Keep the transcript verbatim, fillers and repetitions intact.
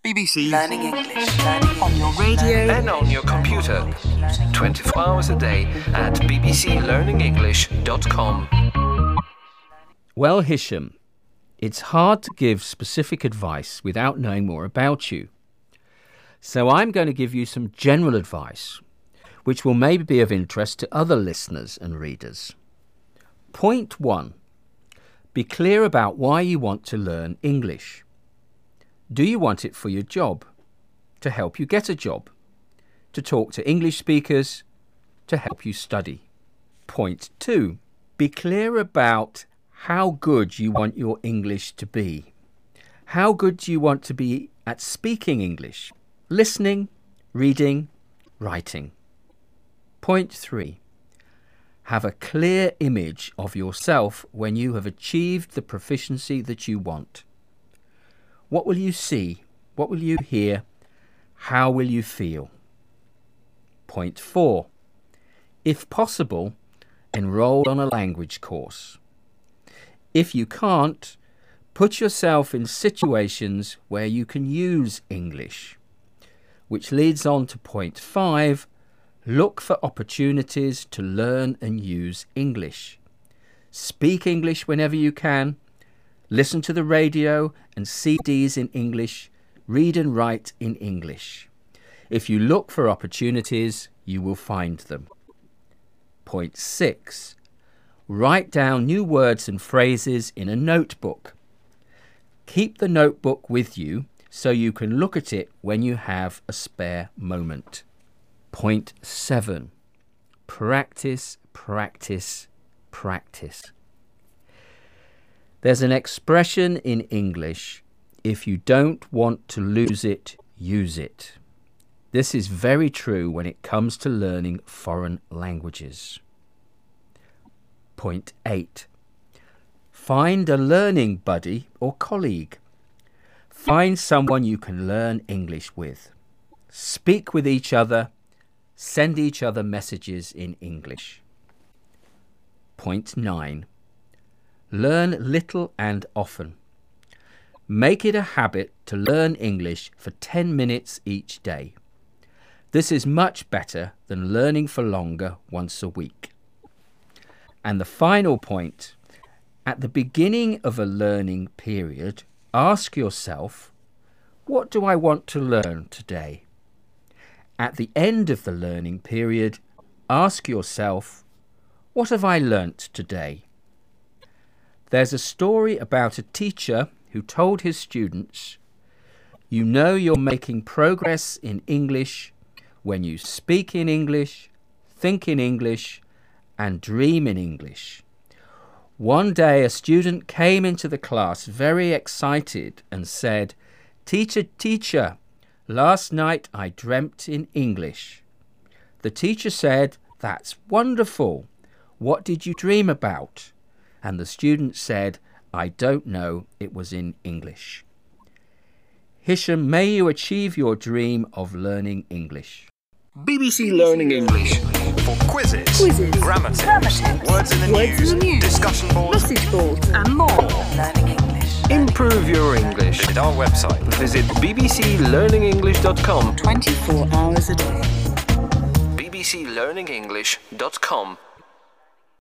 B B C Learning English. Learning on your radio and on your computer. twenty-four hours a day at b b c learning english dot com. Well, Hisham, it's hard to give specific advice without knowing more about you. So I'm going to give you some general advice, which will maybe be of interest to other listeners and readers. Point one. Be clear about why you want to learn English. Do you want it for your job? To help you get a job? To talk to English speakers? To help you study? Point two. Be clear about how good you want your English to be. How good do you want to be at speaking English? Listening, reading, writing. Point three. Have a clear image of yourself when you have achieved the proficiency that you want. What will you see? What will you hear? How will you feel? Point four. If possible, enroll on a language course. If you can't, put yourself in situations where you can use English. Which leads on to point five. Look for opportunities to learn and use English. Speak English whenever you can. Listen to the radio and C Ds in English. Read and write in English. If you look for opportunities, you will find them. Point six. Write down new words and phrases in a notebook. Keep the notebook with you so you can look at it when you have a spare moment. Point seven. Practice, practice, practice. There's an expression in English, if you don't want to lose it, use it. This is very true when it comes to learning foreign languages. Point eight. Find a learning buddy or colleague. Find someone you can learn English with. Speak with each other. Send each other messages in English. Point nine. Learn little and often. Make it a habit to learn English for ten minutes each day. This is much better than learning for longer once a week. And the final point, at the beginning of a learning period, ask yourself, what do I want to learn today? At the end of the learning period, ask yourself, what have I learnt today? There's a story about a teacher who told his students, you know you're making progress in English when you speak in English, think in English, and dream in English. One day a student came into the class very excited and said, Teacher, teacher, last night I dreamt in English. The teacher said, that's wonderful. What did you dream about? And the student said, I don't know, it was in English. Hisham, may you achieve your dream of learning English. B B C Learning English for quizzes, quizzes grammar tips, grammar tips, words in the words news, in the news, discussion boards, message boards, and more. Learning English. Improve your English. Visit our website. Visit b b c learning english dot com. twenty-four hours a day. b b c learning english dot com.